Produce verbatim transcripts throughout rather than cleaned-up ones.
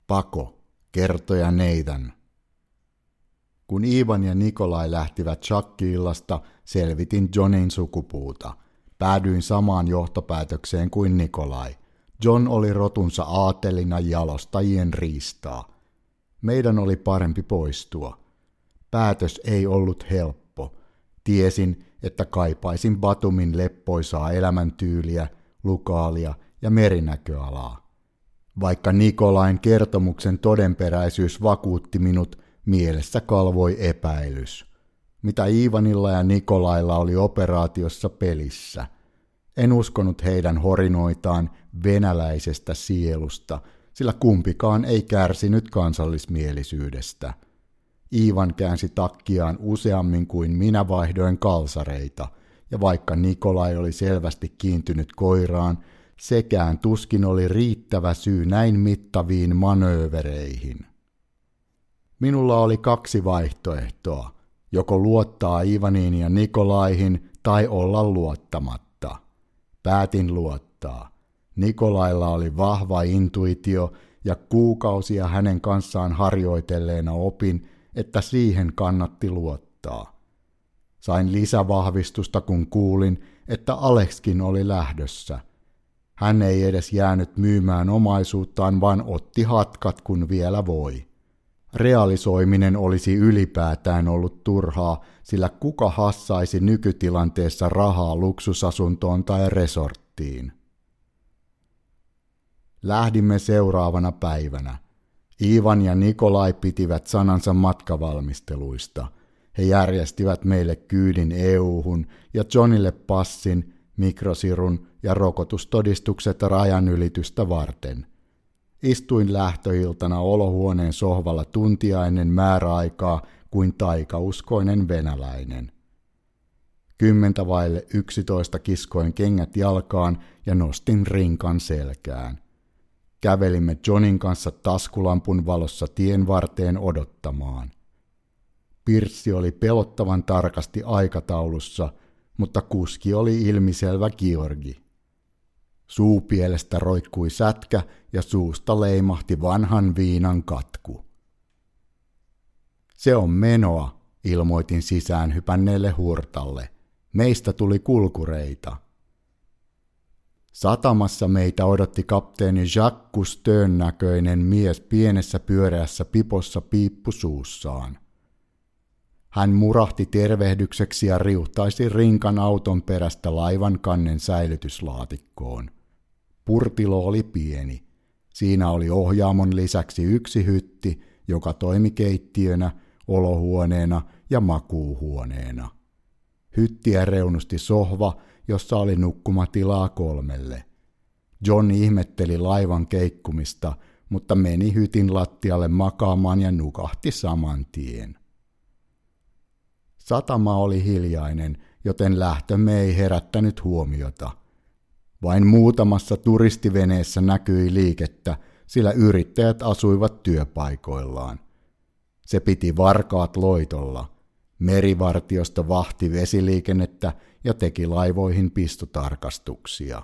Pako, kertoja Nathan. Kun Ivan ja Nikolai lähtivät shakki-illasta, selvitin Johnin sukupuuta. Päädyin samaan johtopäätökseen kuin Nikolai. John oli rotunsa aatelina jalostajien riistaa. Meidän oli parempi poistua. Päätös ei ollut helppo. Tiesin, että kaipaisin Batumin leppoisaa elämäntyyliä, lukaalia ja merinäköalaa. Vaikka Nikolain kertomuksen todenperäisyys vakuutti minut, mielessä kalvoi epäilys. Mitä Ivanilla ja Nikolailla oli operaatiossa pelissä? En uskonut heidän horinoitaan venäläisestä sielusta, sillä kumpikaan ei kärsinyt kansallismielisyydestä. Ivan käänsi takkiaan useammin kuin minä vaihdoin kalsareita, ja vaikka Nikolai oli selvästi kiintynyt koiraan, sekään tuskin oli riittävä syy näin mittaviin manöövereihin. Minulla oli kaksi vaihtoehtoa, joko luottaa Ivaniin ja Nikolaihin tai olla luottamatta. Päätin luottaa. Nikolailla oli vahva intuitio ja kuukausia hänen kanssaan harjoitelleena opin, että siihen kannatti luottaa. Sain lisävahvistusta, kun kuulin, että Alexkin oli lähdössä. Hän ei edes jäänyt myymään omaisuuttaan, vaan otti hatkat, kun vielä voi. Realisoiminen olisi ylipäätään ollut turhaa, sillä kuka hassaisi nykytilanteessa rahaa luksusasuntoon tai resorttiin. Lähdimme seuraavana päivänä. Ivan ja Nikolai pitivät sanansa matkavalmisteluista. He järjestivät meille kyydin E U-hun ja Johnille passin, mikrosirun ja rokotustodistukset rajanylitystä varten. Istuin lähtöiltana olohuoneen sohvalla tuntia ennen määräaikaa kuin taikauskoinen venäläinen. Kymmentä vaille yksitoista kiskoin kengät jalkaan ja nostin rinkan selkään. Kävelimme Johnin kanssa taskulampun valossa tien varteen odottamaan. Pirssi oli pelottavan tarkasti aikataulussa, mutta kuski oli ilmiselvä Georgi. Suupielestä roikkui sätkä ja suusta leimahti vanhan viinan katku. Se on menoa, ilmoitin sisään hypänneelle hurtalle. Meistä tuli kulkureita. Satamassa meitä odotti kapteeni Jacques Cousteun näköinen mies pienessä pyöreässä pipossa piippu suussaan. Hän murahti tervehdykseksi ja riuhtaisi rinkan auton perästä laivan kannen säilytyslaatikkoon. Purtilo oli pieni. Siinä oli ohjaamon lisäksi yksi hytti, joka toimi keittiönä, olohuoneena ja makuuhuoneena. Hyttiä reunusti sohva, jossa oli nukkumatilaa kolmelle. John ihmetteli laivan keikkumista, mutta meni hytin lattialle makaamaan ja nukahti saman tien. Satama oli hiljainen, joten lähtömme ei herättänyt huomiota. Vain muutamassa turistiveneessä näkyi liikettä, sillä yrittäjät asuivat työpaikoillaan. Se piti varkaat loitolla. Merivartiosto vahti vesiliikennettä ja teki laivoihin pistotarkastuksia.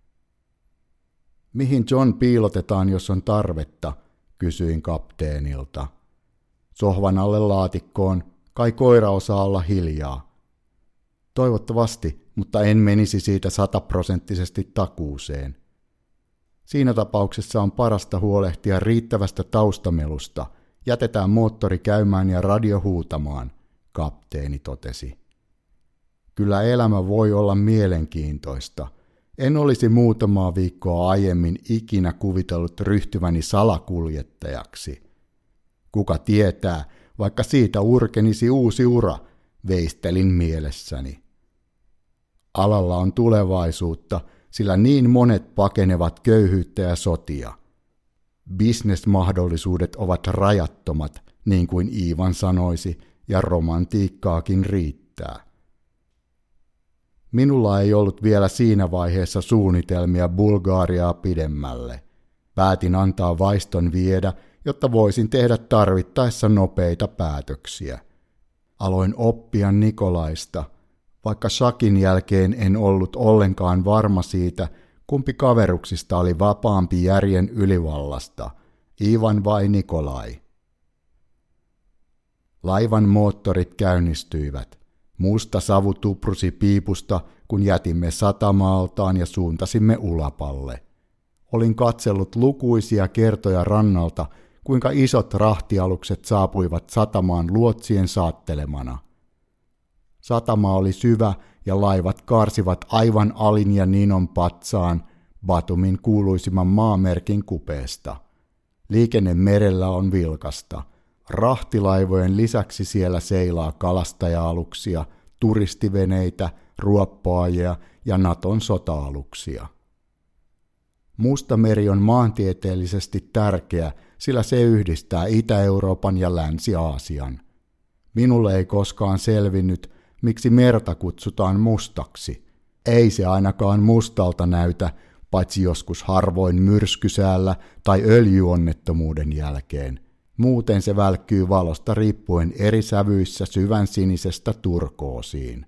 Mihin John piilotetaan, jos on tarvetta, kysyin kapteenilta. Sohvan alle laatikkoon, kai koira osaa olla hiljaa. Toivottavasti, mutta en menisi siitä sataprosenttisesti takuuseen. Siinä tapauksessa on parasta huolehtia riittävästä taustamelusta. Jätetään moottori käymään ja radio huutamaan, kapteeni totesi. Kyllä elämä voi olla mielenkiintoista. En olisi muutamaa viikkoa aiemmin ikinä kuvitellut ryhtyväni salakuljettajaksi. Kuka tietää, vaikka siitä urkenisi uusi ura, veistelin mielessäni. Alalla on tulevaisuutta, sillä niin monet pakenevat köyhyyttä ja sotia. Bisnesmahdollisuudet ovat rajattomat, niin kuin Ivan sanoisi, ja romantiikkaakin riittää. Minulla ei ollut vielä siinä vaiheessa suunnitelmia Bulgariaa pidemmälle. Päätin antaa vaiston viedä, jotta voisin tehdä tarvittaessa nopeita päätöksiä. Aloin oppia Nikolaista, vaikka shakin jälkeen en ollut ollenkaan varma siitä, kumpi kaveruksista oli vapaampi järjen ylivallasta, Ivan vai Nikolai? Laivan moottorit käynnistyivät. Musta savu tuprusi piipusta, kun jätimme satamaaltaan ja suuntasimme Ulapalle. Olin katsellut lukuisia kertoja rannalta, kuinka isot rahtialukset saapuivat satamaan luotsien saattelemana. Satama oli syvä ja laivat kaarsivat aivan Alin ja Ninon patsaan Batumin kuuluisimman maamerkin kupeesta. Liikenne merellä on vilkasta. Rahtilaivojen lisäksi siellä seilaa kalastaja-aluksia, turistiveneitä, ruoppaajia ja Naton sota-aluksia. Mustameri on maantieteellisesti tärkeä, sillä se yhdistää Itä-Euroopan ja Länsi-Aasian. Minulle ei koskaan selvinnyt, miksi merta kutsutaan mustaksi. Ei se ainakaan mustalta näytä, paitsi joskus harvoin myrskysäällä tai öljyonnettomuuden jälkeen. Muuten se välkkyy valosta riippuen eri sävyissä syvän sinisestä turkoosiin.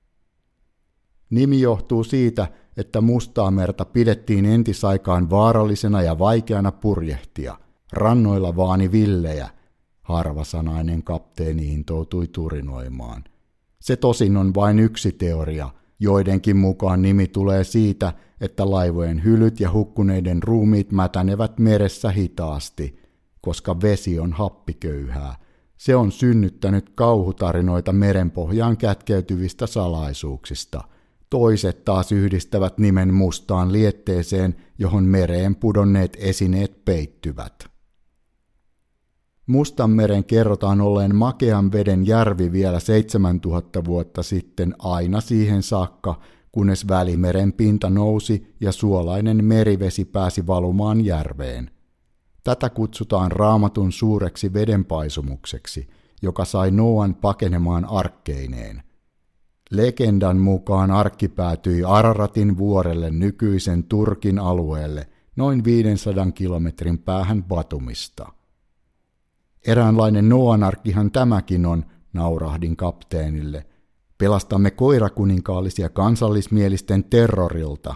Nimi johtuu siitä, että Mustaa merta pidettiin entisaikaan vaarallisena ja vaikeana purjehtia. Rannoilla vaani villejä, harvasanainen kapteeni intoutui turinoimaan. Se tosin on vain yksi teoria, joidenkin mukaan nimi tulee siitä, että laivojen hylyt ja hukkuneiden ruumiit mätänevät meressä hitaasti, koska vesi on happiköyhää. Se on synnyttänyt kauhutarinoita merenpohjaan kätkeytyvistä salaisuuksista. Toiset taas yhdistävät nimen mustaan lietteeseen, johon mereen pudonneet esineet peittyvät. Mustanmeren kerrotaan olleen makean veden järvi vielä seitsemäntuhatta vuotta sitten aina siihen saakka, kunnes Välimeren pinta nousi ja suolainen merivesi pääsi valumaan järveen. Tätä kutsutaan Raamatun suureksi vedenpaisumukseksi, joka sai Nooan pakenemaan arkkeineen. Legendan mukaan arkki päätyi Araratin vuorelle nykyisen Turkin alueelle noin viisisataa kilometrin päähän Batumista. Eräänlainen Nooan arkkihan tämäkin on, naurahdin kapteenille. Pelastamme koirakuninkaallisia kansallismielisten terrorilta.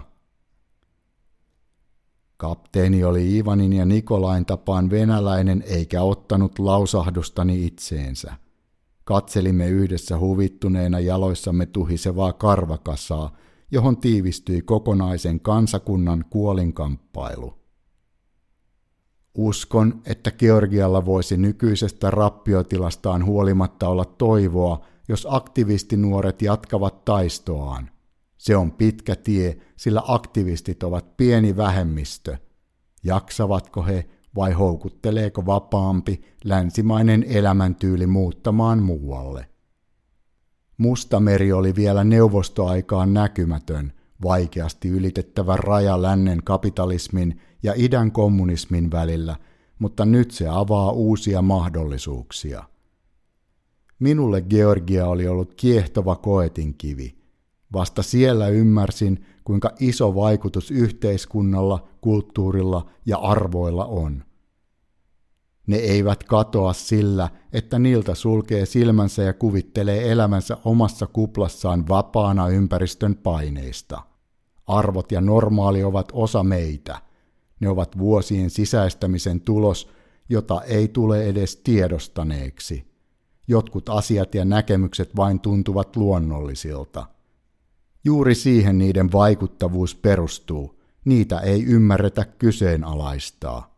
Kapteeni oli Ivanin ja Nikolain tapaan venäläinen eikä ottanut lausahdustani itseensä. Katselimme yhdessä huvittuneena jaloissamme tuhisevaa karvakasaa, johon tiivistyi kokonaisen kansakunnan kuolinkamppailu. Uskon, että Georgialla voisi nykyisestä rappiotilastaan huolimatta olla toivoa, jos aktivistinuoret jatkavat taistoaan. Se on pitkä tie, sillä aktivistit ovat pieni vähemmistö. Jaksavatko he vai houkutteleeko vapaampi länsimainen elämäntyyli muuttamaan muualle? Mustameri oli vielä neuvostoaikaan näkymätön, vaikeasti ylitettävä raja lännen kapitalismin ja idän kommunismin välillä, mutta nyt se avaa uusia mahdollisuuksia. Minulle Georgia oli ollut kiehtova koetinkivi. Vasta siellä ymmärsin, kuinka iso vaikutus yhteiskunnalla, kulttuurilla ja arvoilla on. Ne eivät katoa sillä, että niiltä sulkee silmänsä ja kuvittelee elämänsä omassa kuplassaan vapaana ympäristön paineista. Arvot ja normaali ovat osa meitä. Ne ovat vuosien sisäistämisen tulos, jota ei tule edes tiedostaneeksi. Jotkut asiat ja näkemykset vain tuntuvat luonnollisilta. Juuri siihen niiden vaikuttavuus perustuu. Niitä ei ymmärretä kyseenalaistaa.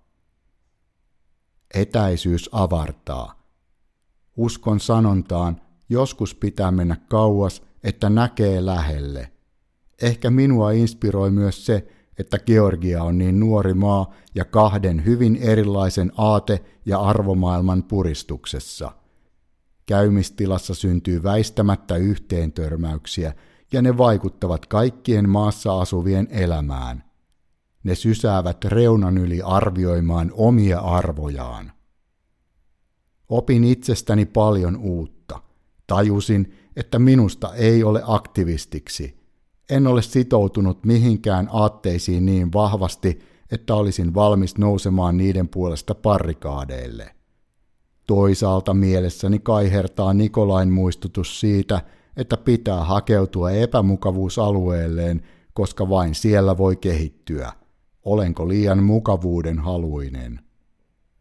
Etäisyys avartaa. Uskon sanontaan, joskus pitää mennä kauas, että näkee lähelle. Ehkä minua inspiroi myös se, että Georgia on niin nuori maa ja kahden hyvin erilaisen aate- ja arvomaailman puristuksessa. Käymistilassa syntyy väistämättä yhteentörmäyksiä, ja ne vaikuttavat kaikkien maassa asuvien elämään. Ne sysäävät reunan yli arvioimaan omia arvojaan. Opin itsestäni paljon uutta. Tajusin, että minusta ei ole aktivistiksi. En ole sitoutunut mihinkään aatteisiin niin vahvasti, että olisin valmis nousemaan niiden puolesta barrikaadeille. Toisaalta mielessäni kaihertaa Nikolain muistutus siitä, että pitää hakeutua epämukavuusalueelleen, koska vain siellä voi kehittyä. Olenko liian mukavuuden haluinen?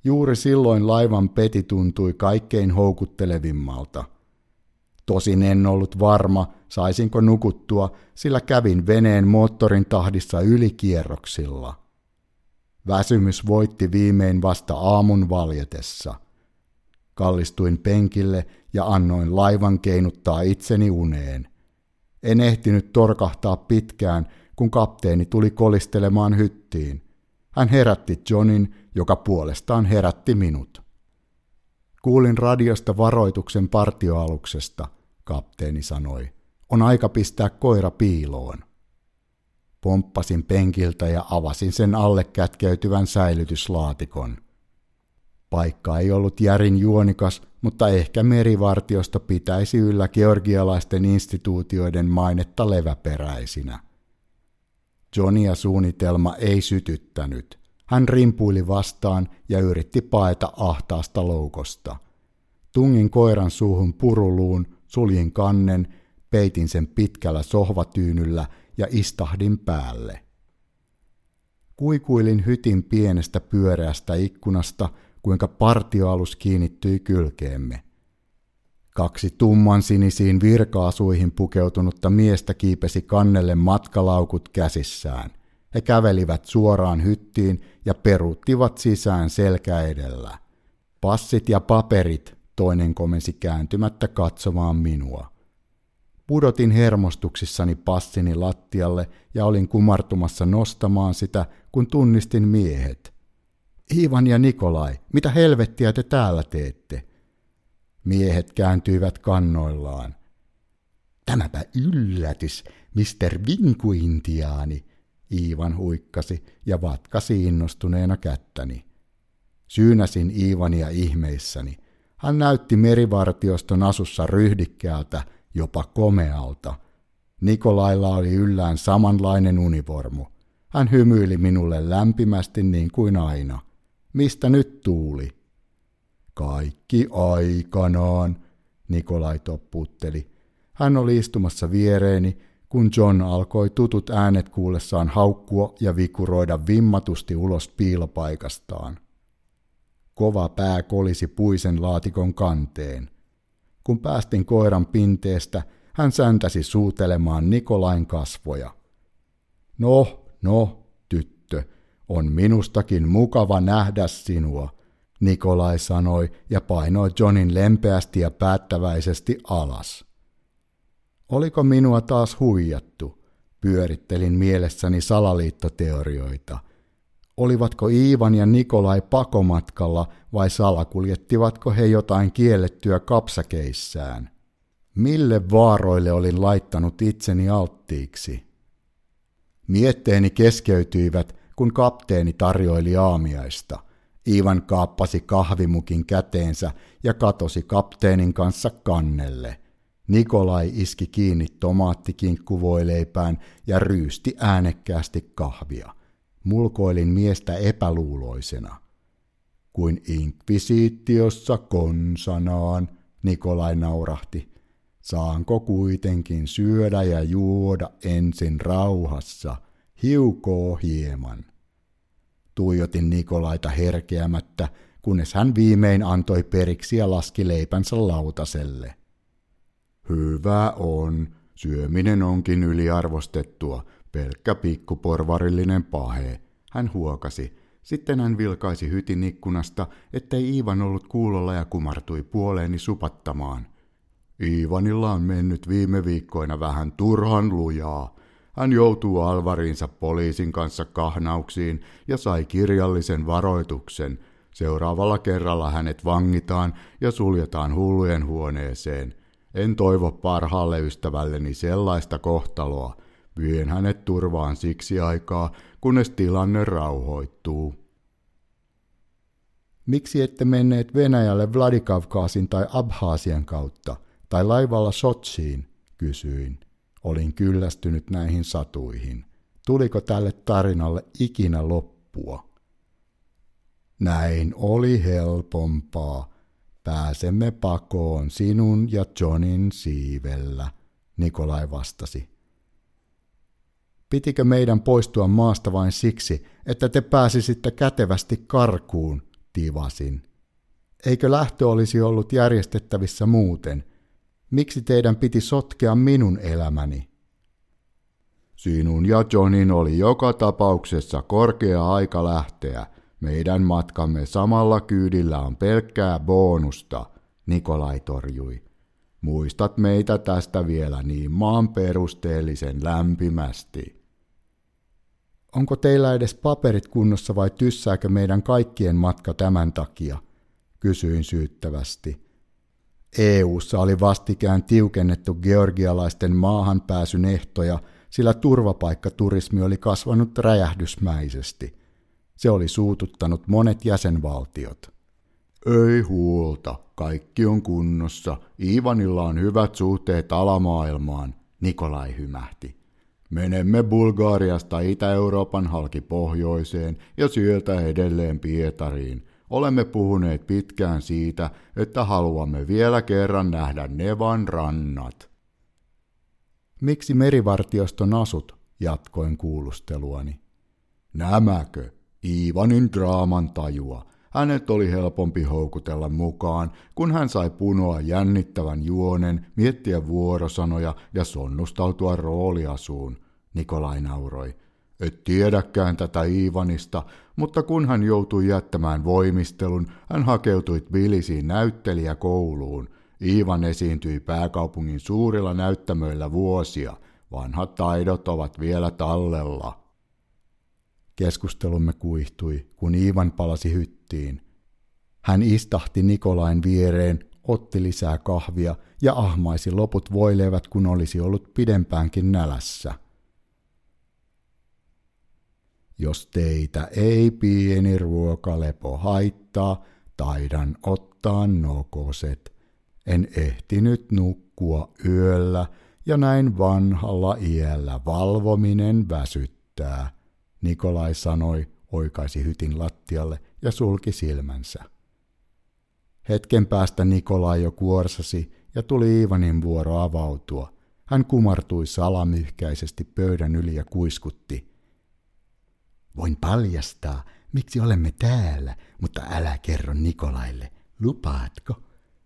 Juuri silloin laivan peti tuntui kaikkein houkuttelevimmalta. Tosin en ollut varma, saisinko nukuttua, sillä kävin veneen moottorin tahdissa ylikierroksilla. Väsymys voitti viimein vasta aamun valjetessa. Kallistuin penkille ja annoin laivan keinuttaa itseni uneen. En ehtinyt torkahtaa pitkään, kun kapteeni tuli kolistelemaan hyttiin. Hän herätti Johnin, joka puolestaan herätti minut. Kuulin radiosta varoituksen partioaluksesta, kapteeni sanoi. On aika pistää koira piiloon. Pomppasin penkiltä ja avasin sen alle kätkeytyvän säilytyslaatikon. Paikka ei ollut järin juonikas, mutta ehkä merivartiosta pitäisi yllä georgialaisten instituutioiden mainetta leväperäisinä. Johnia suunnitelma ei sytyttänyt. Hän rimpuili vastaan ja yritti paeta ahtaasta loukosta. Tungin koiran suuhun puruluun, suljin kannen, peitin sen pitkällä sohvatyynyllä ja istahdin päälle. Kuikuilin hytin pienestä pyöreästä ikkunasta, kuinka partioalus kiinnittyi kylkeemme. Kaksi tummansinisiin virkaasuihin pukeutunutta miestä kiipesi kannelle matkalaukut käsissään. He kävelivät suoraan hyttiin ja peruuttivat sisään selkä edellä. Passit ja paperit, toinen komensi kääntymättä katsomaan minua. Pudotin hermostuksissani passini lattialle ja olin kumartumassa nostamaan sitä, kun tunnistin miehet. Ivan ja Nikolai, mitä helvettiä te täällä teette? Miehet kääntyivät kannoillaan. Tämäpä yllätys, mister Vinkuintiaani, Ivan huikkasi ja vatkasi innostuneena kättäni. Syynäsin Ivania ihmeissäni. Hän näytti merivartioston asussa ryhdikkäältä, jopa komealta. Nikolailla oli yllään samanlainen univormu. Hän hymyili minulle lämpimästi niin kuin aina. Mistä nyt tuuli? Kaikki aikanaan, Nikolai toppuutteli. Hän oli istumassa viereeni, kun John alkoi tutut äänet kuullessaan haukkua ja vikuroida vimmatusti ulos piilopaikastaan. Kova pää kolisi puisen laatikon kanteen. Kun päästin koiran pinteestä, hän säntäsi suutelemaan Nikolain kasvoja. No, no, tyttö, on minustakin mukava nähdä sinua, Nikolai sanoi ja painoi Johnin lempeästi ja päättäväisesti alas. Oliko minua taas huijattu? Pyörittelin mielessäni salaliittoteorioita. Olivatko Ivan ja Nikolai pakomatkalla vai salakuljettivatko he jotain kiellettyä kapsakeissään? Mille vaaroille olin laittanut itseni alttiiksi? Mietteeni keskeytyivät, kun kapteeni tarjoili aamiaista. Ivan kaappasi kahvimukin käteensä ja katosi kapteenin kanssa kannelle. Nikolai iski kiinni tomaattikinkkuvoileipään ja ryysti äänekkäästi kahvia. Mulkoilin miestä epäluuloisena. Kuin inkvisiitiossa konsanaan, Nikolai naurahti. Saanko kuitenkin syödä ja juoda ensin rauhassa, hiukoo hieman. Tuijotin Nikolaita herkeämättä, kunnes hän viimein antoi periksi ja laski leipänsä lautaselle. Hyvä on, syöminen onkin yliarvostettua, pelkkä pikkuporvarillinen pahe, hän huokasi. Sitten hän vilkaisi hytin ikkunasta, ettei Ivan ollut kuulolla ja kumartui puoleeni supattamaan. Ivanilla on mennyt viime viikkoina vähän turhan lujaa. Hän joutuu Alvarinsa poliisin kanssa kahnauksiin ja sai kirjallisen varoituksen. Seuraavalla kerralla hänet vangitaan ja suljetaan hullujen huoneeseen. En toivo parhaalle ystävälleni sellaista kohtaloa. Vien hänet turvaan siksi aikaa, kunnes tilanne rauhoittuu. Miksi ette menneet Venäjälle Vladikavkazin tai Abhaasian kautta, tai laivalla Sotsiin, kysyin. Olin kyllästynyt näihin satuihin. Tuliko tälle tarinalle ikinä loppua? Näin oli helpompaa. Pääsemme pakoon sinun ja Johnin siivellä, Nikolai vastasi. Pitikö meidän poistua maasta vain siksi, että te pääsisitte kätevästi karkuun, Tivasin. Eikö lähtö olisi ollut järjestettävissä muuten? Miksi teidän piti sotkea minun elämäni? Sinun ja Johnin oli joka tapauksessa korkea aika lähteä. Meidän matkamme samalla kyydillä on pelkkää bonusta, Nikolai torjui. Muistat meitä tästä vielä niin maan perusteellisen lämpimästi. Onko teillä edes paperit kunnossa vai tyssääkö meidän kaikkien matka tämän takia? Kysyin syyttävästi. E U:ssa oli vastikään tiukennettu georgialaisten maahanpääsyn ehtoja, sillä turvapaikkaturismi oli kasvanut räjähdysmäisesti. Se oli suututtanut monet jäsenvaltiot. Ei huolta, kaikki on kunnossa. Ivanilla on hyvät suhteet alamaailmaan, Nikolai hymähti. Menemme Bulgariasta Itä-Euroopan halki pohjoiseen ja sieltä edelleen Pietariin. Olemme puhuneet pitkään siitä, että haluamme vielä kerran nähdä Nevan rannat. Miksi merivartioston asut, jatkoin kuulusteluani. Nämäkö? Ivanin draaman tajua. Hänet oli helpompi houkutella mukaan, kun hän sai punoa jännittävän juonen, miettiä vuorosanoja ja sonnustautua rooliasuun, Nikolai nauroi. Et tiedäkään tätä Ivanista, mutta kun hän joutui jättämään voimistelun, hän hakeutui Tbilisiin näyttelijäkouluun. Ivan esiintyi pääkaupungin suurilla näyttämöillä vuosia. Vanhat taidot ovat vielä tallella. Keskustelumme kuihtui, kun Ivan palasi hyttiin. Hän istahti Nikolain viereen, otti lisää kahvia ja ahmaisi loput voileivät, kun olisi ollut pidempäänkin nälässä. Jos teitä ei pieni ruokalepo haittaa, taidan ottaa nokoset. En ehtinyt nukkua yöllä ja näin vanhalla iällä valvominen väsyttää, Nikolai sanoi, oikaisi hytin lattialle ja sulki silmänsä. Hetken päästä Nikolai jo kuorsasi ja tuli Ivanin vuoro avautua. Hän kumartui salamyhkäisesti pöydän yli ja kuiskutti. Voin paljastaa, miksi olemme täällä, mutta älä kerro Nikolaille, lupaatko?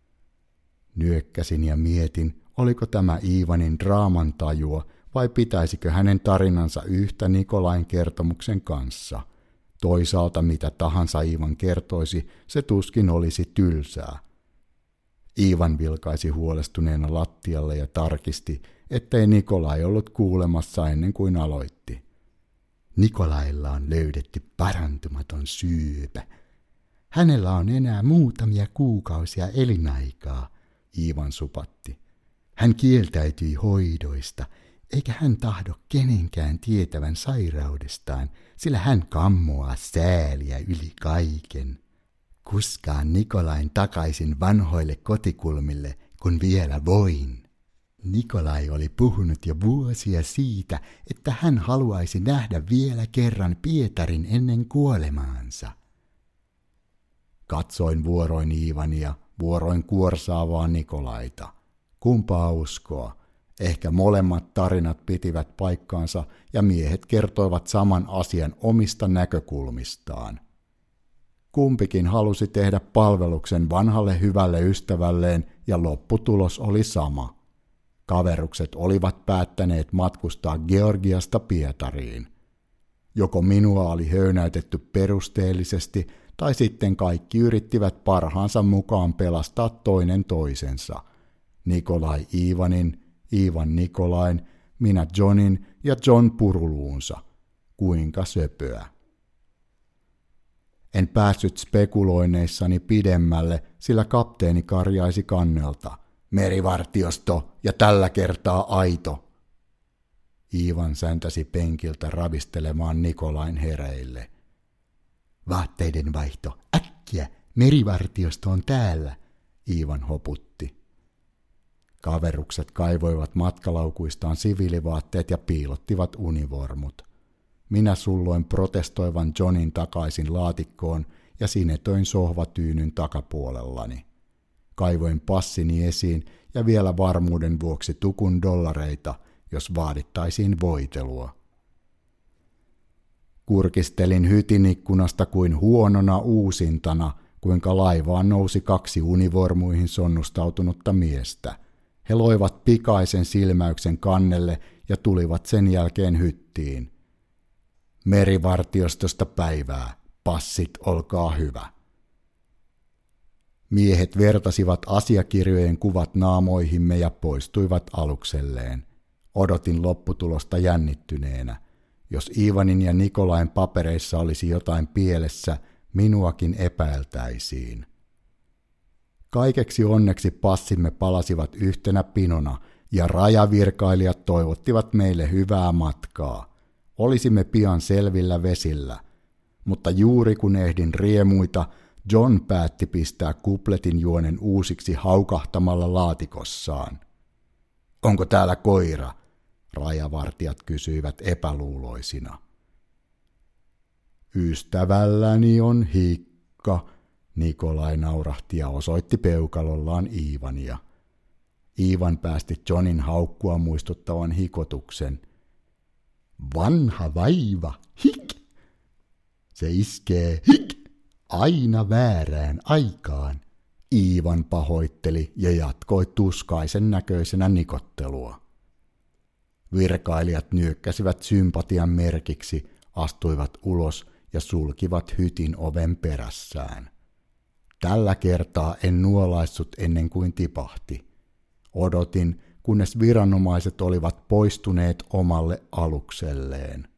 Nyökkäsin ja mietin, oliko tämä Ivanin draaman tajua vai pitäisikö hänen tarinansa yhtä Nikolain kertomuksen kanssa. Toisaalta mitä tahansa Ivan kertoisi, se tuskin olisi tylsää. Ivan vilkaisi huolestuneena lattialle ja tarkisti, ettei Nikolai ollut kuulemassa ennen kuin aloitti. Nikolailla on löydetty parantumaton syöpä. Hänellä on enää muutamia kuukausia elinaikaa, Ivan supatti. Hän kieltäytyi hoidoista, eikä hän tahdo kenenkään tietävän sairaudestaan, sillä hän kammoaa sääliä yli kaiken. Kuskaan Nikolain takaisin vanhoille kotikulmille, kun vielä voin. Nikolai oli puhunut jo vuosia siitä, että hän haluaisi nähdä vielä kerran Pietarin ennen kuolemaansa. Katsoin vuoroin Ivania, vuoroin kuorsaavaa Nikolaita. Kumpaa uskoa? Ehkä molemmat tarinat pitivät paikkaansa ja miehet kertoivat saman asian omista näkökulmistaan. Kumpikin halusi tehdä palveluksen vanhalle hyvälle ystävälleen ja lopputulos oli sama. Kaverukset olivat päättäneet matkustaa Georgiasta Pietariin. Joko minua oli höynäytetty perusteellisesti tai sitten kaikki yrittivät parhaansa mukaan pelastaa toinen toisensa. Nikolai Ivanin, Ivan Nikolain, minä Johnin ja John puruluunsa. Kuinka söpöä. En päässyt spekuloinneissani pidemmälle, sillä kapteeni karjaisi kannelta. Merivartiosto ja tällä kertaa aito. Ivan säntäsi penkiltä ravistelemaan Nikolain hereille. Vaatteiden vaihto, äkkiä, merivartiosto on täällä, Ivan hoputti. Kaverukset kaivoivat matkalaukuistaan siviilivaatteet ja piilottivat univormut. Minä sulloin protestoivan Johnin takaisin laatikkoon ja sinetoin sohvatyynyn takapuolellani. Kaivoin passini esiin ja vielä varmuuden vuoksi tukun dollareita, jos vaadittaisiin voitelua. Kurkistelin hytin ikkunasta kuin huonona uusintana, kuinka laivaan nousi kaksi univormuihin sonnustautunutta miestä. He loivat pikaisen silmäyksen kannelle ja tulivat sen jälkeen hyttiin. Merivartiostosta päivää, passit olkaa hyvä. Miehet vertasivat asiakirjojen kuvat naamoihimme ja poistuivat alukselleen. Odotin lopputulosta jännittyneenä. Jos Ivanin ja Nikolain papereissa olisi jotain pielessä, minuakin epäiltäisiin. Kaikeksi onneksi passimme palasivat yhtenä pinona, ja rajavirkailijat toivottivat meille hyvää matkaa. Olisimme pian selvillä vesillä, mutta juuri kun ehdin riemuita, John päätti pistää kupletin juonen uusiksi haukahtamalla laatikossaan. Onko täällä koira? Rajavartijat kysyivät epäluuloisina. Ystävälläni on hikka, Nikolai naurahti ja osoitti peukalollaan Ivania. Ivan päästi Johnin haukkua muistuttavan hikotuksen. Vanha vaiva, hik! Se iskee, hik! Aina väärään aikaan, Ivan pahoitteli ja jatkoi tuskaisen näköisenä nikottelua. Virkailijat nyökkäsivät sympatian merkiksi, astuivat ulos ja sulkivat hytin oven perässään. Tällä kertaa en nuolaissut ennen kuin tipahti. Odotin, kunnes viranomaiset olivat poistuneet omalle alukselleen.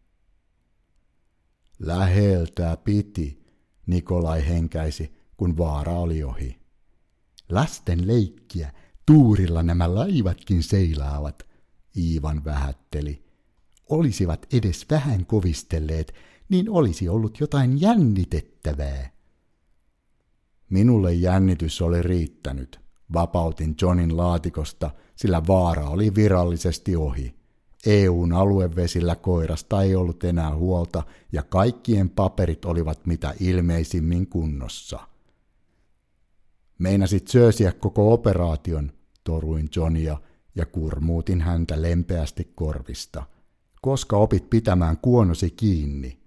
Läheltä piti, Nikolai henkäisi, kun vaara oli ohi. Lasten leikkiä, tuurilla nämä laivatkin seilaavat, Ivan vähätteli. Olisivat edes vähän kovistelleet, niin olisi ollut jotain jännitettävää. Minulle jännitys oli riittänyt. Vapautin Johnin laatikosta, sillä vaara oli virallisesti ohi. E U:n aluevesillä koirasta ei ollut enää huolta ja kaikkien paperit olivat mitä ilmeisimmin kunnossa. Meinasit söösiä koko operaation, toruin Johnia ja kurmuutin häntä lempeästi korvista. Koska opit pitämään kuonosi kiinni?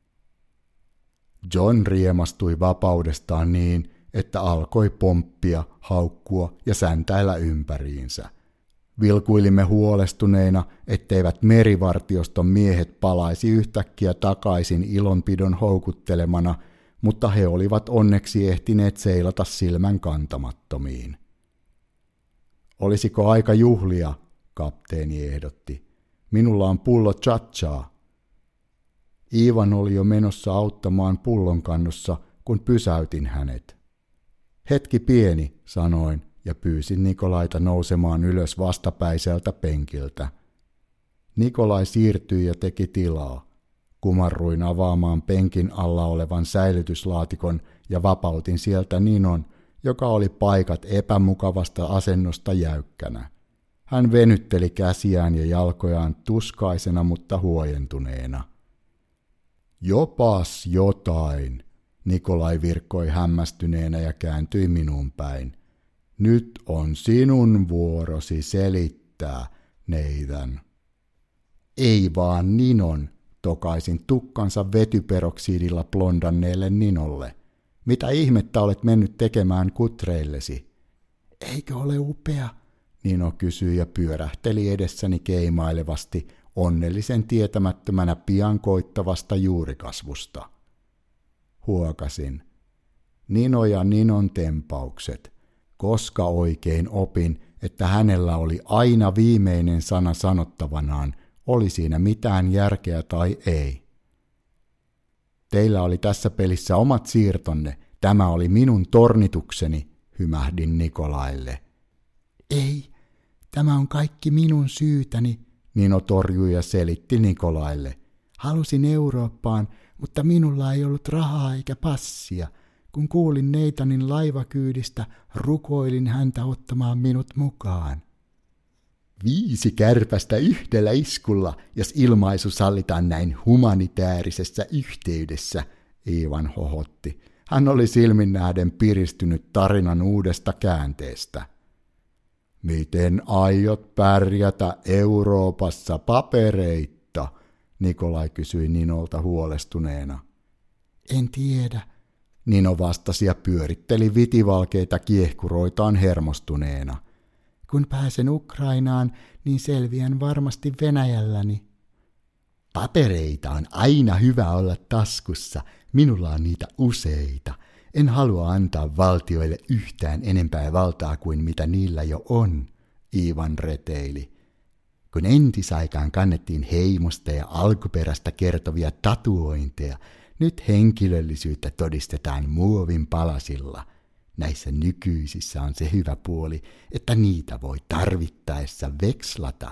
John riemastui vapaudestaan niin, että alkoi pomppia, haukkua ja säntäillä ympäriinsä. Vilkuilimme huolestuneina, etteivät merivartioston miehet palaisi yhtäkkiä takaisin ilonpidon houkuttelemana, mutta he olivat onneksi ehtineet seilata silmän kantamattomiin. Olisiko aika juhlia, kapteeni ehdotti. Minulla on pullo tchatchaa. Ivan oli jo menossa auttamaan pullonkannossa, kun pysäytin hänet. Hetki pieni, sanoin, ja pyysin Nikolaita nousemaan ylös vastapäiseltä penkiltä. Nikolai siirtyi ja teki tilaa. Kumarruin avaamaan penkin alla olevan säilytyslaatikon ja vapautin sieltä Ninon, joka oli paikat epämukavasta asennosta jäykkänä. Hän venytteli käsiään ja jalkojaan tuskaisena, mutta huojentuneena. Jopas jotain, Nikolai virkkoi hämmästyneenä ja kääntyi minun päin. Nyt on sinun vuorosi selittää, Nathan. Ei vaan Ninon, tokaisin tukkansa vetyperoksidilla blondanneelle Ninolle. Mitä ihmettä olet mennyt tekemään kutreillesi? Eikö ole upea? Nino kysyi ja pyörähteli edessäni keimailevasti, onnellisen tietämättömänä pian koittavasta juurikasvusta. Huokasin. Nino ja Ninon tempaukset. Koska oikein opin, että hänellä oli aina viimeinen sana sanottavanaan, oli siinä mitään järkeä tai ei. Teillä oli tässä pelissä omat siirtonne, tämä oli minun tornitukseni, hymähdin Nikolaille. Ei, tämä on kaikki minun syytäni, Nino torjui ja selitti Nikolaille. Halusin Eurooppaan, mutta minulla ei ollut rahaa eikä passia. Kun kuulin Nathanin laivakyydistä, rukoilin häntä ottamaan minut mukaan. Viisi kärpästä yhdellä iskulla, jos ilmaisu sallitaan näin humanitäärisessä yhteydessä, Ivan hohotti. Hän oli silmin nähden piristynyt tarinan uudesta käänteestä. Miten aiot pärjätä Euroopassa papereitta? Nikolai kysyi Ninolta huolestuneena. En tiedä, Nino vastasi ja pyöritteli vitivalkeita kiehkuroitaan hermostuneena. Kun pääsen Ukrainaan, niin selviän varmasti Venäjälläni. Papereita on aina hyvä olla taskussa, minulla on niitä useita. En halua antaa valtioille yhtään enempää valtaa kuin mitä niillä jo on, Ivan reteili. Kun entisaikaan kannettiin heimosta ja alkuperästä kertovia tatuointeja, nyt henkilöllisyyttä todistetaan muovin palasilla. Näissä nykyisissä on se hyvä puoli, että niitä voi tarvittaessa vekslata.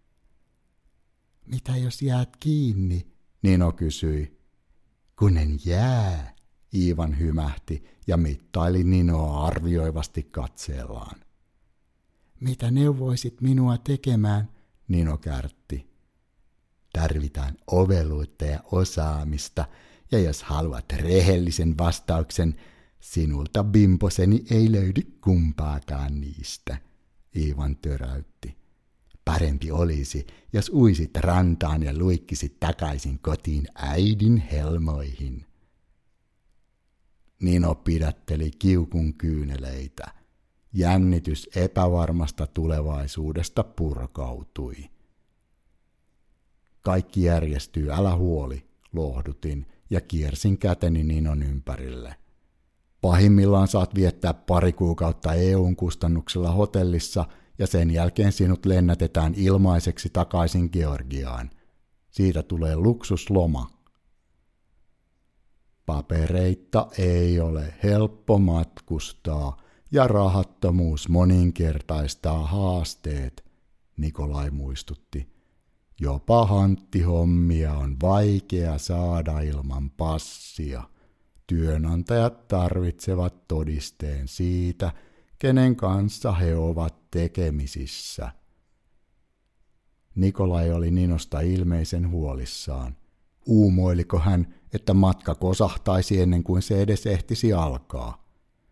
Mitä jos jäät kiinni? Nino kysyi. Kun en jää, Ivan hymähti ja mittaili Ninoa arvioivasti katseellaan. Mitä neuvoisit minua tekemään? Nino kärtti. Tarvitaan oveluutta ja osaamista, ja jos haluat rehellisen vastauksen, sinulta bimposeni ei löydy kumpaakaan niistä, Ivan töräytti. Parempi olisi, jos uisit rantaan ja luikkisit takaisin kotiin äidin helmoihin. Nino pidätteli kiukun kyyneleitä. Jännitys epävarmasta tulevaisuudesta purkautui. Kaikki järjestyy, älä huoli, lohdutin ja kiersin käteni Ninon ympärille. Pahimmillaan saat viettää pari kuukautta E U:n kustannuksella hotellissa ja sen jälkeen sinut lennätetään ilmaiseksi takaisin Georgiaan. Siitä tulee luksusloma. Papereitta ei ole helppo matkustaa ja rahattomuus moninkertaistaa haasteet, Nikolai muistutti. Jopa hanttihommia on vaikea saada ilman passia. Työnantajat tarvitsevat todisteen siitä, kenen kanssa he ovat tekemisissä. Nikolai oli Ninosta ilmeisen huolissaan. Uumoiliko hän, että matka kosahtaisi ennen kuin se edes ehtisi alkaa?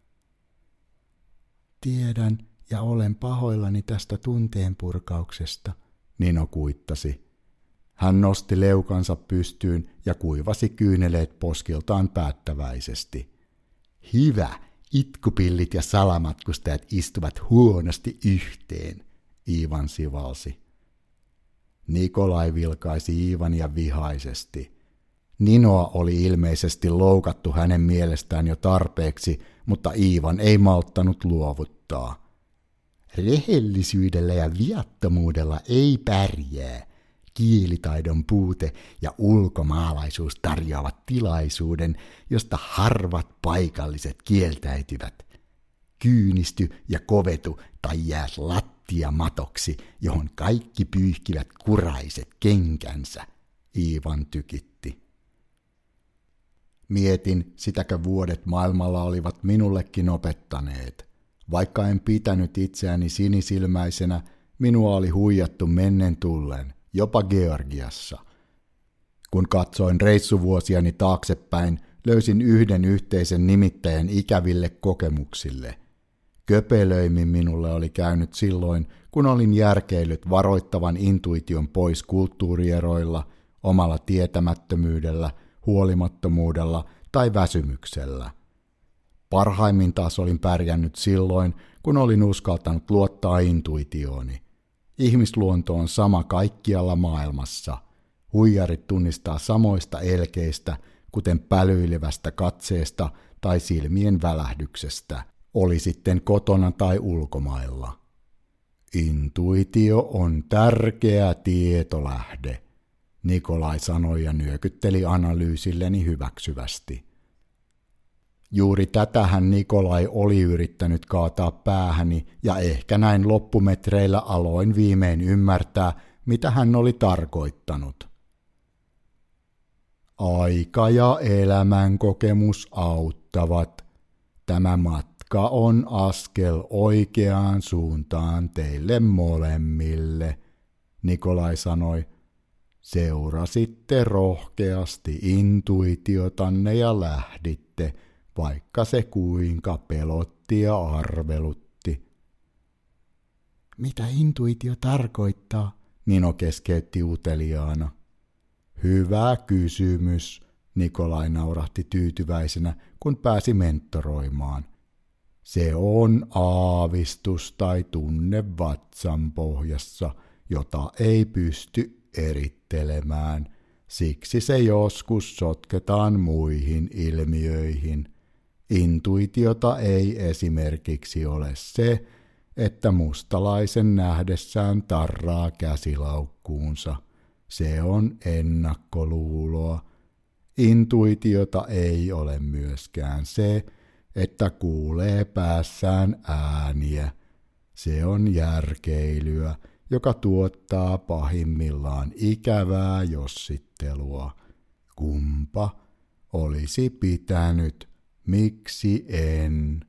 Tiedän ja olen pahoillani tästä tunteenpurkauksesta, Nino kuittasi. Hän nosti leukansa pystyyn ja kuivasi kyyneleet poskiltaan päättäväisesti. Hyvä, itkupillit ja salamatkustajat istuvat huonosti yhteen, Ivan sivalsi. Nikolai vilkaisi Ivania vihaisesti. Ninoa oli ilmeisesti loukattu hänen mielestään jo tarpeeksi, mutta Ivan ei malttanut luovuttaa. Rehellisyydellä ja viattomuudella ei pärjää. Kielitaidon puute ja ulkomaalaisuus tarjoavat tilaisuuden, josta harvat paikalliset kieltäytyvät. Kyynisty ja kovetu tai jää lattiamatoksi, johon kaikki pyyhkivät kuraiset kenkänsä, Ivan tykitti. Mietin, sitäkö vuodet maailmalla olivat minullekin opettaneet. Vaikka en pitänyt itseäni sinisilmäisenä, minua oli huijattu mennen tullen, jopa Georgiassa. Kun katsoin reissuvuosiani taaksepäin, löysin yhden yhteisen nimittäjän ikäville kokemuksille. Köpelöimmin minulle oli käynyt silloin, kun olin järkeillyt varoittavan intuition pois kulttuurieroilla, omalla tietämättömyydellä, huolimattomuudella tai väsymyksellä. Parhaimmin taas olin pärjännyt silloin, kun olin uskaltanut luottaa intuitiooni. Ihmisluonto on sama kaikkialla maailmassa. Huijarit tunnistaa samoista elkeistä, kuten pälyilevästä katseesta tai silmien välähdyksestä, oli sitten kotona tai ulkomailla. Intuitio on tärkeä tietolähde, Nikolai sanoi ja nyökytteli analyysilleni hyväksyvästi. Juuri tätähän Nikolai oli yrittänyt kaataa päähäni, ja ehkä näin loppumetreillä aloin viimein ymmärtää, mitä hän oli tarkoittanut. Aika ja elämänkokemus auttavat. Tämä matka on askel oikeaan suuntaan teille molemmille, Nikolai sanoi. Seurasitte rohkeasti intuitiotanne ja lähditte, vaikka se kuinka pelotti ja arvelutti. Mitä intuitio tarkoittaa? Nino keskeytti uteliaana. Hyvä kysymys, Nikolai naurahti tyytyväisenä, kun pääsi mentoroimaan. Se on aavistus tai tunne vatsan pohjassa, jota ei pysty erittelemään. Siksi se joskus sotketaan muihin ilmiöihin. Intuitiota ei esimerkiksi ole se, että mustalaisen nähdessään tarraa käsilaukkuunsa. Se on ennakkoluuloa. Intuitiota ei ole myöskään se, että kuulee päässään ääniä. Se on järkeilyä, joka tuottaa pahimmillaan ikävää jossittelua. Kumpa olisi pitänyt, miksi en?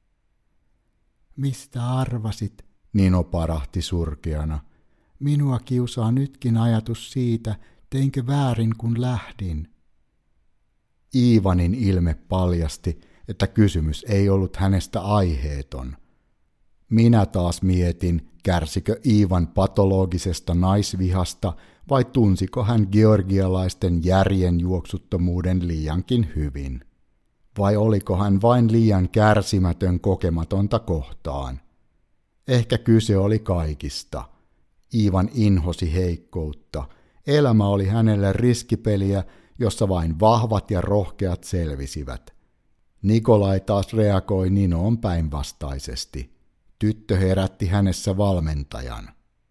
Mistä arvasit? Nino parahti surkeana. Minua kiusaa nytkin ajatus siitä, teinkö väärin kun lähdin. Iivanin ilme paljasti, että kysymys ei ollut hänestä aiheeton. Minä taas mietin, kärsikö Iivan patologisesta naisvihasta vai tunsiko hän georgialaisten järjen juoksuttomuuden liiankin hyvin. Vai oliko hän vain liian kärsimätön kokematonta kohtaan? Ehkä kyse oli kaikista. Iivan inhosi heikkoutta. Elämä oli hänelle riskipeliä, jossa vain vahvat ja rohkeat selvisivät. Nikolai taas reagoi Ninoon päinvastaisesti. Tyttö herätti hänessä valmentajan.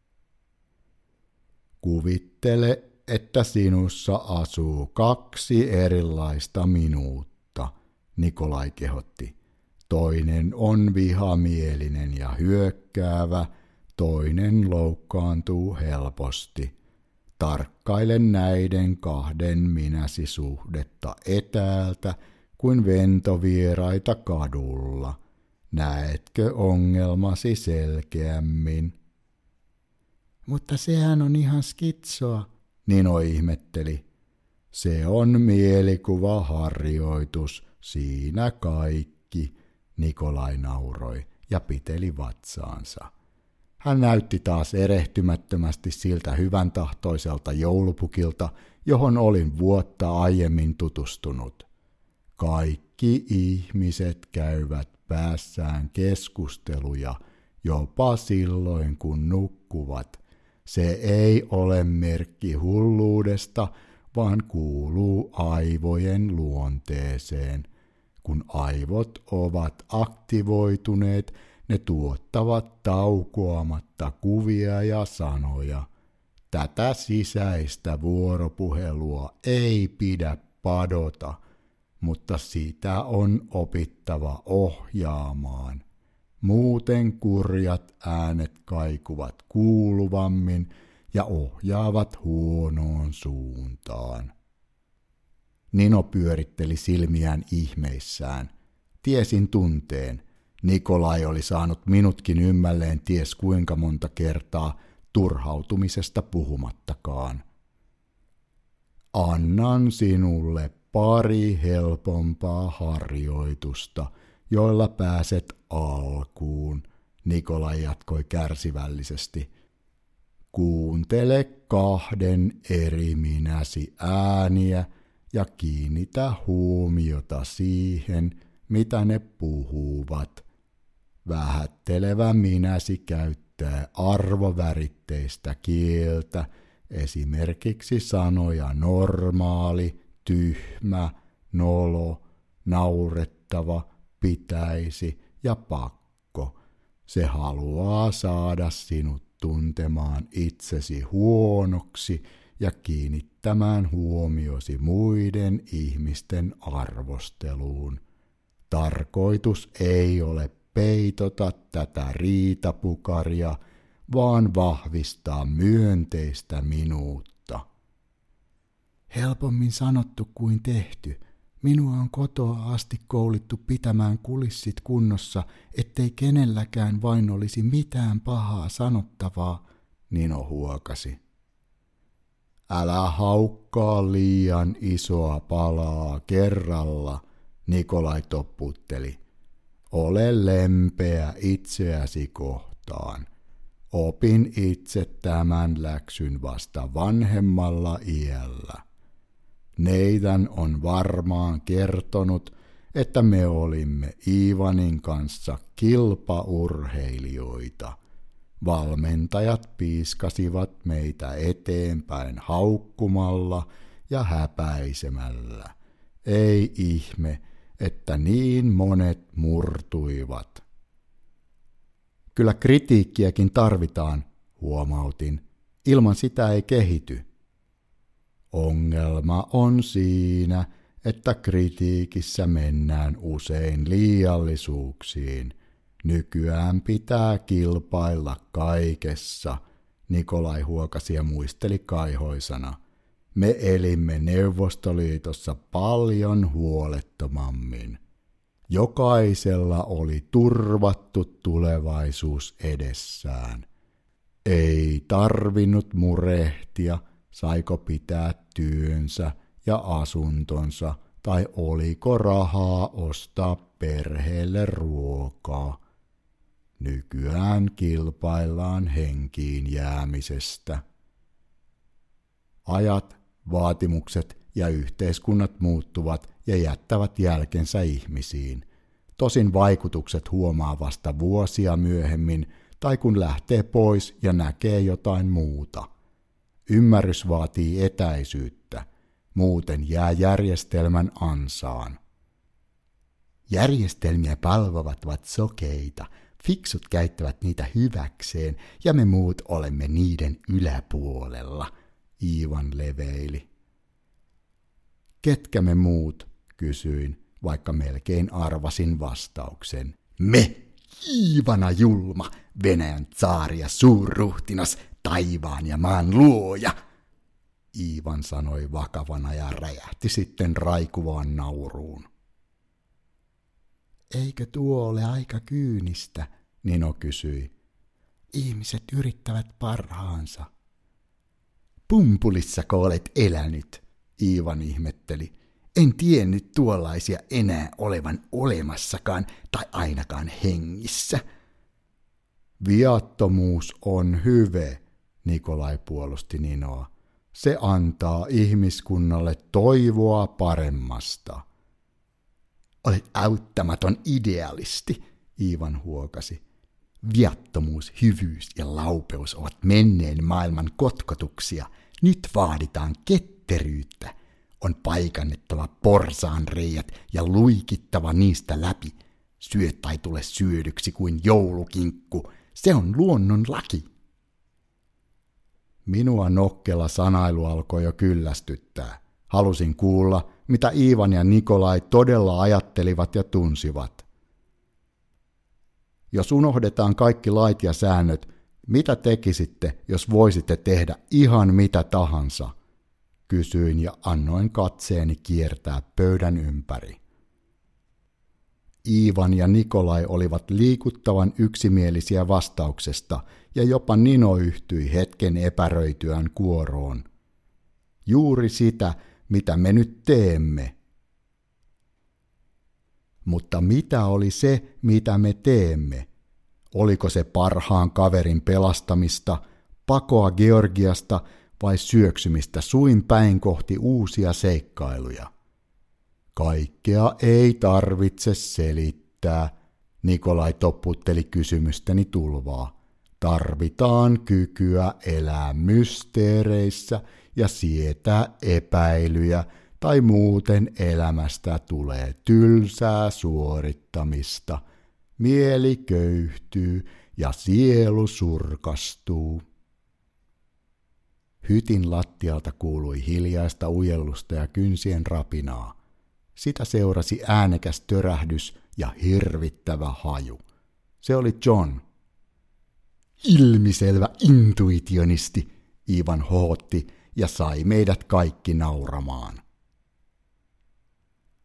Kuvittele, että sinussa asuu kaksi erilaista minuutta, Nikolai kehotti. Toinen on vihamielinen ja hyökkäävä, toinen loukkaantuu helposti. Tarkkaile näiden kahden minäsi suhdetta etäältä kuin ventovieraita kadulla. Näetkö ongelmasi selkeämmin? Mutta sehän on ihan skitsoa, Nino ihmetteli. Se on mielikuvaharjoitus, siinä kaikki, Nikolai nauroi ja piteli vatsaansa. Hän näytti taas erehtymättömästi siltä hyvän tahtoiselta joulupukilta, johon olin vuotta aiemmin tutustunut. Kaikki ihmiset käyvät päässään keskusteluja, jopa silloin kun nukkuvat. Se ei ole merkki hulluudesta, vaan kuuluu aivojen luonteeseen. Kun aivot ovat aktivoituneet, ne tuottavat taukoamatta kuvia ja sanoja. Tätä sisäistä vuoropuhelua ei pidä padota, mutta sitä on opittava ohjaamaan. Muuten kurjat äänet kaikuvat kuuluvammin ja ohjaavat huonoon suuntaan. Nino pyöritteli silmiään ihmeissään. Tiesin tunteen. Nikolai oli saanut minutkin ymmälleen ties kuinka monta kertaa, turhautumisesta puhumattakaan. Annan sinulle pari helpompaa harjoitusta, joilla pääset alkuun, Nikolai jatkoi kärsivällisesti. Kuuntele kahden eri minäsi ääniä ja kiinnitä huomiota siihen, mitä ne puhuvat. Vähättelevä minäsi käyttää arvoväritteistä kieltä, esimerkiksi sanoja normaali, tyhmä, nolo, naurettava, pitäisi ja pakko. Se haluaa saada sinut tuntemaan itsesi huonoksi ja kiinnittämään huomiosi muiden ihmisten arvosteluun. Tarkoitus ei ole peitota tätä riitapukaria, vaan vahvistaa myönteistä minuutta. Helpommin sanottu kuin tehty. Minua on kotoa asti koulittu pitämään kulissit kunnossa, ettei kenelläkään vain olisi mitään pahaa sanottavaa, Nino huokasi. Älä haukkaa liian isoa palaa kerralla, Nikolai topputteli. Ole lempeä itseäsi kohtaan. Opin itse tämän läksyn vasta vanhemmalla iällä. Nathan on varmaan kertonut, että me olimme Ivanin kanssa kilpaurheilijoita. Valmentajat piiskasivat meitä eteenpäin haukkumalla ja häpäisemällä. Ei ihme, että niin monet murtuivat. Kyllä kritiikkiäkin tarvitaan, huomautin. Ilman sitä ei kehity. Ongelma on siinä, että kritiikissä mennään usein liiallisuuksiin. Nykyään pitää kilpailla kaikessa, Nikolai huokasi ja muisteli kaihoisana. Me elimme Neuvostoliitossa paljon huolettomammin. Jokaisella oli turvattu tulevaisuus edessään. Ei tarvinnut murehtia, saiko pitää työnsä ja asuntonsa tai oliko rahaa ostaa perheelle ruokaa. Nykyään kilpaillaan henkiin jäämisestä. Ajat, vaatimukset ja yhteiskunnat muuttuvat ja jättävät jälkensä ihmisiin. Tosin vaikutukset huomaa vasta vuosia myöhemmin tai kun lähtee pois ja näkee jotain muuta. Ymmärrys vaatii etäisyyttä, muuten jää järjestelmän ansaan. Järjestelmiä palvovat ovat sokeita, fiksut käyttävät niitä hyväkseen ja me muut olemme niiden yläpuolella, Ivan leveili. Ketkä me muut, kysyin, vaikka melkein arvasin vastauksen. Me, Iivana julma, Venäjän tsaari ja suurruhtinas, taivaan ja maan luoja, Ivan sanoi vakavana ja räjähti sitten raikuvaan nauruun. Eikö tuo ole aika kyynistä, Nino kysyi. Ihmiset yrittävät parhaansa. Pumpulissako olet elänyt, Ivan ihmetteli. En tiennyt tuollaisia enää olevan olemassakaan tai ainakaan hengissä. Viattomuus on hyve, Nikolai puolusti Ninoa. Se antaa ihmiskunnalle toivoa paremmasta. Olet auttamaton idealisti, Ivan huokasi. Viattomuus, hyvyys ja laupeus ovat menneen maailman kotkotuksia. Nyt vaaditaan ketteryyttä. On paikannettava porsaanreiät ja luikittava niistä läpi. Syö tai tule syödyksi kuin joulukinkku. Se on luonnon laki. Minua nokkela sanailu alkoi jo kyllästyttää. Halusin kuulla, mitä Ivan ja Nikolai todella ajattelivat ja tunsivat. Jos unohdetaan kaikki lait ja säännöt, mitä tekisitte, jos voisitte tehdä ihan mitä tahansa? Kysyin ja annoin katseeni kiertää pöydän ympäri. Ivan ja Nikolai olivat liikuttavan yksimielisiä vastauksesta, ja jopa Nino yhtyi hetken epäröityään kuoroon. Juuri sitä, mitä me nyt teemme. Mutta mitä oli se, mitä me teemme? Oliko se parhaan kaverin pelastamista, pakoa Georgiasta vai syöksymistä suin päin kohti uusia seikkailuja? Kaikkea ei tarvitse selittää, Nikolai topputteli kysymysteni tulvaa. Tarvitaan kykyä elää mysteereissä ja sietää epäilyjä, tai muuten elämästä tulee tylsää suorittamista. Mieli köyhtyy ja sielu surkastuu. Hytin lattialta kuului hiljaista ujellusta ja kynsien rapinaa. Sitä seurasi äänekäs törähdys ja hirvittävä haju. Se oli John. Ilmiselvä intuitionisti, Ivan hohotti ja sai meidät kaikki nauramaan.